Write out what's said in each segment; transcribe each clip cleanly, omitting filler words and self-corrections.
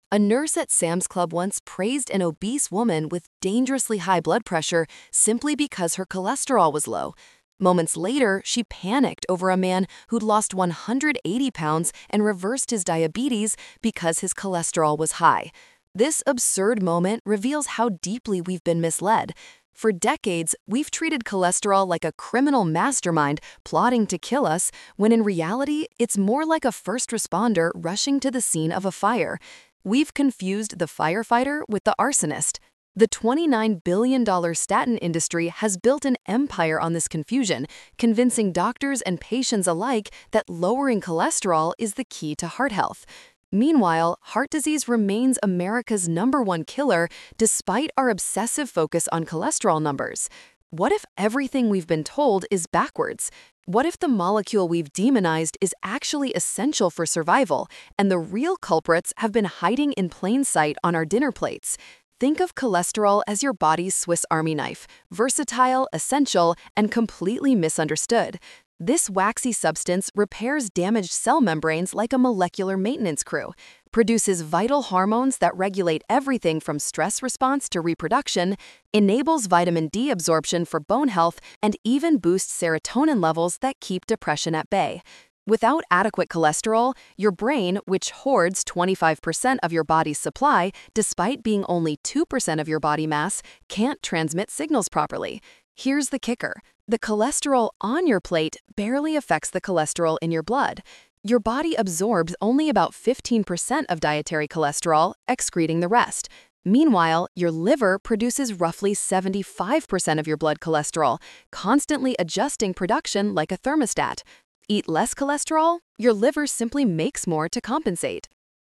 A nurse at Sam's Club once praised an obese woman with dangerously high blood pressure simply because her cholesterol was low. Moments later, she panicked over a man who'd lost 180 pounds and reversed his diabetes because his cholesterol was high. This absurd moment reveals how deeply we've been misled. For decades, we've treated cholesterol like a criminal mastermind plotting to kill us, when in reality, it's more like a first responder rushing to the scene of a fire. We've confused the firefighter with the arsonist. The $29 billion statin industry has built an empire on this confusion, convincing doctors and patients alike that lowering cholesterol is the key to heart health. Meanwhile, heart disease remains America's #1 killer despite our obsessive focus on cholesterol numbers. What if everything we've been told is backwards? What if the molecule we've demonized is actually essential for survival, and the real culprits have been hiding in plain sight on our dinner plates? Think of cholesterol as your body's Swiss Army knife, versatile, essential, and completely misunderstood. This waxy substance repairs damaged cell membranes like a molecular maintenance crew, produces vital hormones that regulate everything from stress response to reproduction, enables vitamin D absorption for bone health, and even boosts serotonin levels that keep depression at bay. Without adequate cholesterol, your brain, which hoards 25% of your body's supply despite being only 2% of your body mass, can't transmit signals properly. Here's the kicker. The cholesterol on your plate barely affects the cholesterol in your blood. Your body absorbs only about 15% of dietary cholesterol, excreting the rest. Meanwhile, your liver produces roughly 75% of your blood cholesterol, constantly adjusting production like a thermostat. Eat less cholesterol, your liver simply makes more to compensate.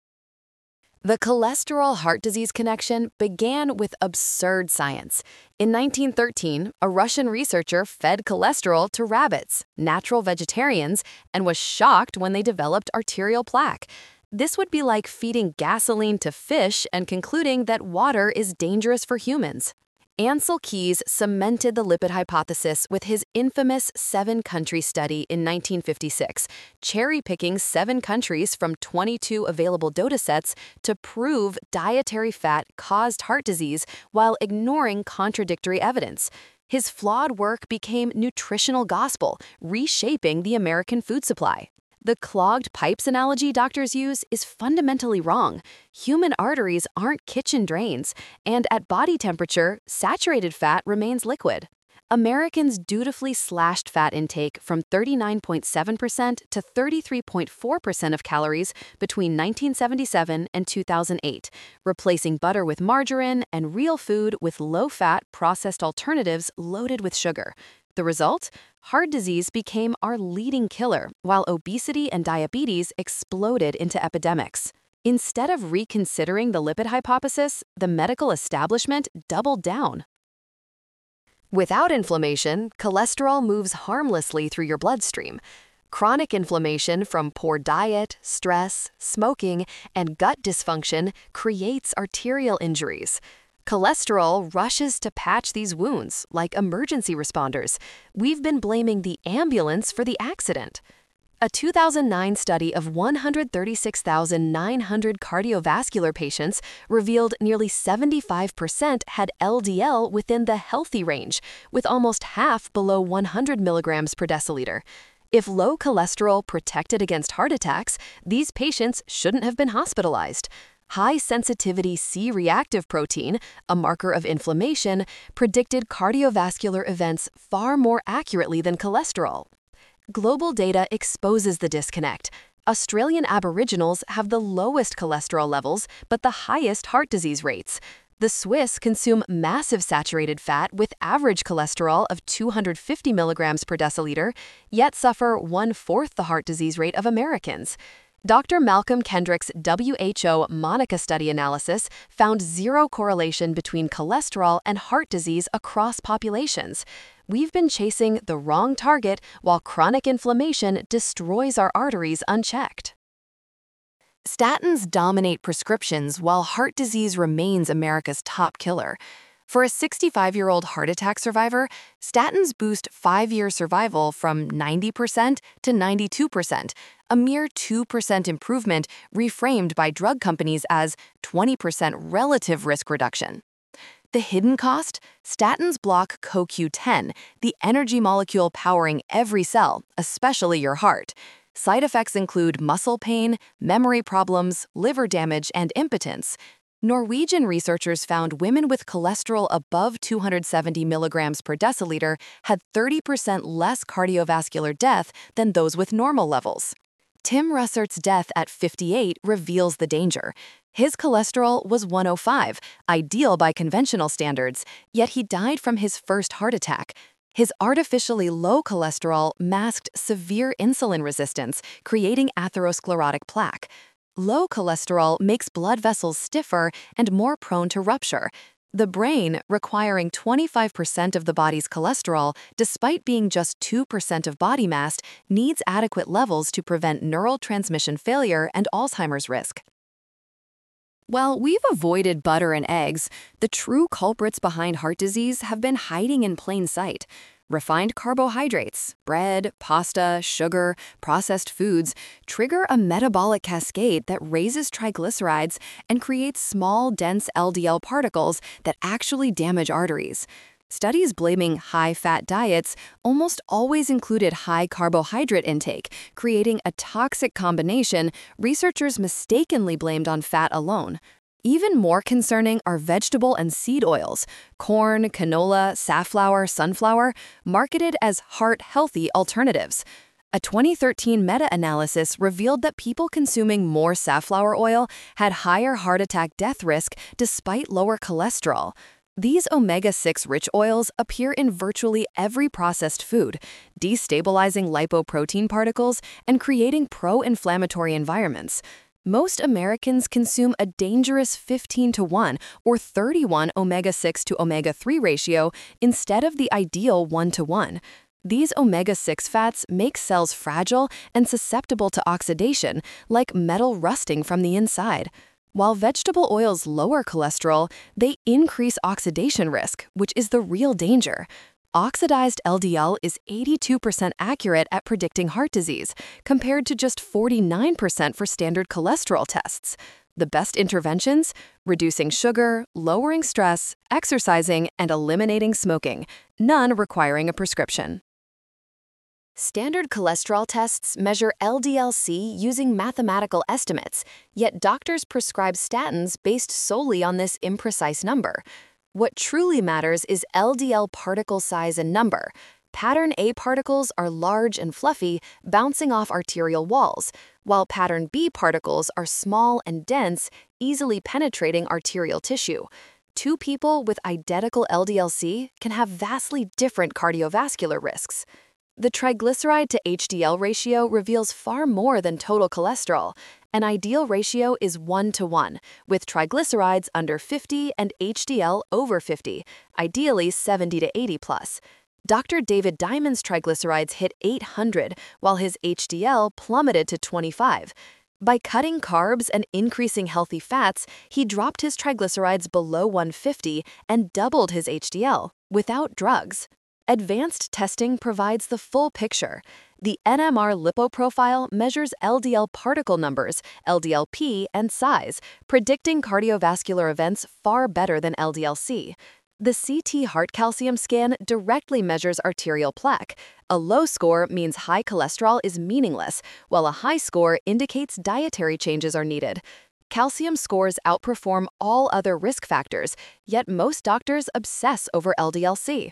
The cholesterol-heart disease connection began with absurd science. In 1913, a Russian researcher fed cholesterol to rabbits, natural vegetarians, and was shocked when they developed arterial plaque. This would be like feeding gasoline to fish and concluding that water is dangerous for humans. Ancel Keys cemented the lipid hypothesis with his infamous 7-country study in 1956, cherry-picking 7 countries from 22 available datasets to prove dietary fat caused heart disease while ignoring contradictory evidence. His flawed work became nutritional gospel, reshaping the American food supply. The clogged pipes analogy doctors use is fundamentally wrong. Human arteries aren't kitchen drains, and at body temperature, saturated fat remains liquid. Americans dutifully slashed fat intake from 39.7% to 33.4% of calories between 1977 and 2008, replacing butter with margarine and real food with low-fat processed alternatives loaded with sugar. The result? Heart disease became our leading killer, while obesity and diabetes exploded into epidemics. Instead of reconsidering the lipid hypothesis, the medical establishment doubled down. Without inflammation, cholesterol moves harmlessly through your bloodstream. Chronic inflammation from poor diet, stress, smoking, and gut dysfunction creates arterial injuries. Cholesterol rushes to patch these wounds like emergency responders. We've been blaming the ambulance for the accident. A 2009 study of 136,900 cardiovascular patients revealed nearly 75% had LDL within the healthy range, with almost half below 100 milligrams per deciliter. If low cholesterol protected against heart attacks, these patients shouldn't have been hospitalized. High-sensitivity C-reactive protein, a marker of inflammation, predicted cardiovascular events far more accurately than cholesterol. Global data exposes the disconnect. Australian Aboriginals have the lowest cholesterol levels but the highest heart disease rates. The Swiss consume massive saturated fat with average cholesterol of 250 milligrams per deciliter, yet suffer 1/4 the heart disease rate of Americans. Dr. Malcolm Kendrick's WHO MONICA study analysis found zero correlation between cholesterol and heart disease across populations. We've been chasing the wrong target while chronic inflammation destroys our arteries unchecked. Statins dominate prescriptions while heart disease remains America's top killer. For a 65-year-old heart attack survivor, statins boost 5-year survival from 90% to 92%, a mere 2% improvement reframed by drug companies as 20% relative risk reduction. The hidden cost? Statins block CoQ10, the energy molecule powering every cell, especially your heart. Side effects include muscle pain, memory problems, liver damage, and impotence. Norwegian researchers found women with cholesterol above 270 milligrams per deciliter had 30% less cardiovascular death than those with normal levels. Tim Russert's death at 58 reveals the danger. His cholesterol was 105, ideal by conventional standards, yet he died from his first heart attack. His artificially low cholesterol masked severe insulin resistance, creating atherosclerotic plaque. Low cholesterol makes blood vessels stiffer and more prone to rupture. The brain, requiring 25% of the body's cholesterol, despite being just 2% of body mass, needs adequate levels to prevent neural transmission failure and Alzheimer's risk. While we've avoided butter and eggs, the true culprits behind heart disease have been hiding in plain sight. Refined carbohydrates, bread, pasta, sugar, processed foods trigger a metabolic cascade that raises triglycerides and creates small, dense LDL particles that actually damage arteries. Studies blaming high-fat diets almost always included high carbohydrate intake, creating a toxic combination researchers mistakenly blamed on fat alone. Even more concerning are vegetable and seed oils, corn, canola, safflower, sunflower, marketed as heart-healthy alternatives. A 2013 meta-analysis revealed that people consuming more safflower oil had higher heart attack death risk despite lower cholesterol. These omega-6 rich oils appear in virtually every processed food, destabilizing lipoprotein particles and creating pro-inflammatory environments. Most Americans consume a dangerous 15-to-1 or 31 omega-6 to omega-3 ratio instead of the ideal 1-to-1. These omega-6 fats make cells fragile and susceptible to oxidation, like metal rusting from the inside. While vegetable oils lower cholesterol, they increase oxidation risk, which is the real danger. Oxidized LDL is 82% accurate at predicting heart disease, compared to just 49% for standard cholesterol tests. The best interventions? Reducing sugar, lowering stress, exercising, and eliminating smoking, none requiring a prescription. Standard cholesterol tests measure LDL-C using mathematical estimates, yet doctors prescribe statins based solely on this imprecise number. What truly matters is LDL particle size and number. Pattern A particles are large and fluffy, bouncing off arterial walls, while pattern B particles are small and dense, easily penetrating arterial tissue. Two people with identical LDL-C can have vastly different cardiovascular risks. The triglyceride to HDL ratio reveals far more than total cholesterol. An ideal ratio is 1-to-1, with triglycerides under 50 and HDL over 50, ideally 70 to 80 plus. Dr. David Diamond's triglycerides hit 800, while his HDL plummeted to 25. By cutting carbs and increasing healthy fats, he dropped his triglycerides below 150 and doubled his HDL, without drugs. Advanced testing provides the full picture. The NMR lipoprofile measures LDL particle numbers, LDL-P, and size, predicting cardiovascular events far better than LDL-C. The CT heart calcium scan directly measures arterial plaque. A low score means high cholesterol is meaningless, while a high score indicates dietary changes are needed. Calcium scores outperform all other risk factors, yet most doctors obsess over LDL-C.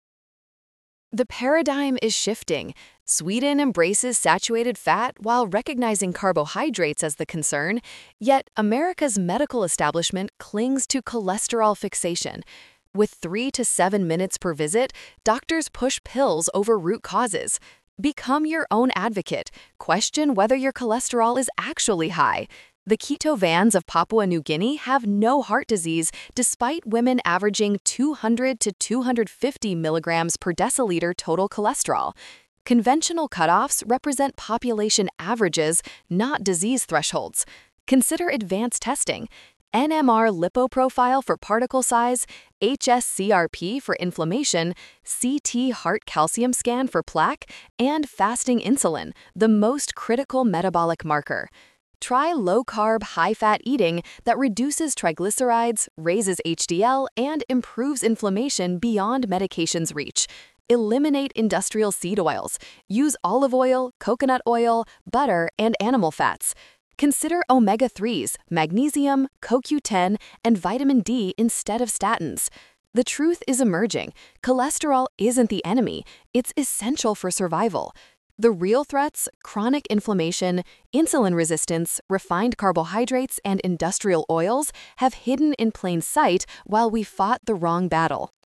The paradigm is shifting. Sweden embraces saturated fat while recognizing carbohydrates as the concern, yet America's medical establishment clings to cholesterol fixation. With 3 to 7 minutes per visit, doctors push pills over root causes. Become your own advocate. Question whether your cholesterol is actually high. The keto vans of Papua New Guinea have no heart disease despite women averaging 200 to 250 milligrams per deciliter total cholesterol. Conventional cutoffs represent population averages, not disease thresholds. Consider advanced testing. NMR lipoprofile for particle size, HSCRP for inflammation, CT heart calcium scan for plaque, and fasting insulin, the most critical metabolic marker. Try low-carb, high-fat eating that reduces triglycerides, raises HDL, and improves inflammation beyond medication's reach. Eliminate industrial seed oils. Use olive oil, coconut oil, butter, and animal fats. Consider omega-3s, magnesium, CoQ10, and vitamin D instead of statins. The truth is emerging. Cholesterol isn't the enemy. It's essential for survival. The real threats, chronic inflammation, insulin resistance, refined carbohydrates, and industrial oils, have hidden in plain sight while we fought the wrong battle.